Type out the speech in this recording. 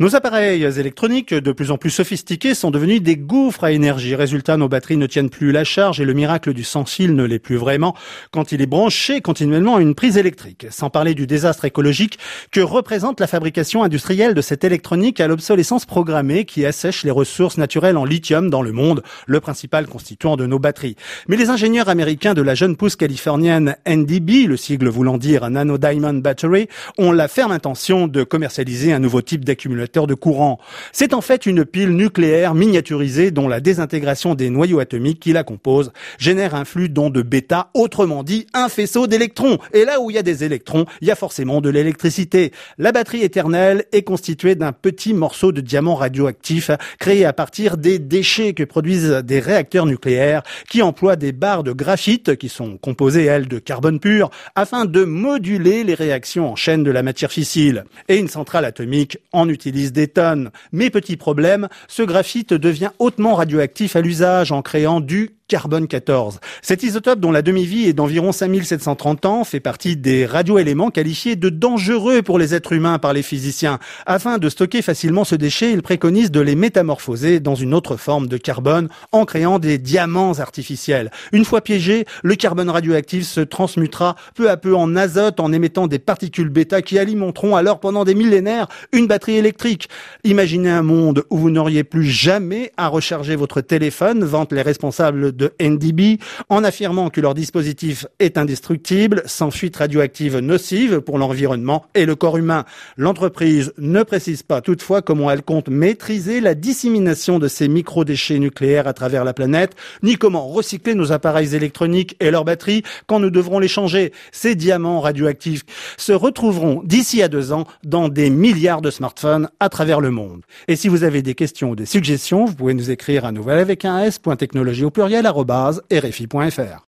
Nos appareils électroniques, de plus en plus sophistiqués, sont devenus des gouffres à énergie. Résultat, nos batteries ne tiennent plus la charge et le miracle du sans-fil ne l'est plus vraiment quand il est branché continuellement à une prise électrique. Sans parler du désastre écologique que représente la fabrication industrielle de cette électronique à l'obsolescence programmée qui assèche les ressources naturelles en lithium dans le monde, le principal constituant de nos batteries. Mais les ingénieurs américains de la jeune pousse californienne NDB, le sigle voulant dire Nano Diamond Battery, ont la ferme intention de commercialiser un nouveau type d'accumulateur de courant. C'est en fait une pile nucléaire miniaturisée dont la désintégration des noyaux atomiques qui la composent génère un flux d'ondes bêta, autrement dit un faisceau d'électrons. Et là où il y a des électrons, il y a forcément de l'électricité. La batterie éternelle est constituée d'un petit morceau de diamant radioactif créé à partir des déchets que produisent des réacteurs nucléaires qui emploient des barres de graphite qui sont composées, elles, de carbone pur afin de moduler les réactions en chaîne de la matière fissile. Et une centrale atomique en utilise des tonnes. Mais petit problème, ce graphite devient hautement radioactif à l'usage en créant du carbone 14. Cet isotope, dont la demi-vie est d'environ 5730 ans, fait partie des radioéléments qualifiés de dangereux pour les êtres humains par les physiciens. Afin de stocker facilement ce déchet, ils préconisent de les métamorphoser dans une autre forme de carbone en créant des diamants artificiels. Une fois piégé, le carbone radioactif se transmutera peu à peu en azote en émettant des particules bêta qui alimenteront alors pendant des millénaires une batterie électrique. Imaginez un monde où vous n'auriez plus jamais à recharger votre téléphone, vantent les responsables de NDB, en affirmant que leur dispositif est indestructible, sans fuite radioactive nocive pour l'environnement et le corps humain. L'entreprise ne précise pas toutefois comment elle compte maîtriser la dissémination de ces microdéchets nucléaires à travers la planète, ni comment recycler nos appareils électroniques et leurs batteries quand nous devrons les changer. Ces diamants radioactifs se retrouveront d'ici à 2 ans dans des milliards de smartphones à travers le monde. Et si vous avez des questions ou des suggestions, vous pouvez nous écrire à nouvelle avec un s.technologie au pluriel @rfi.fr.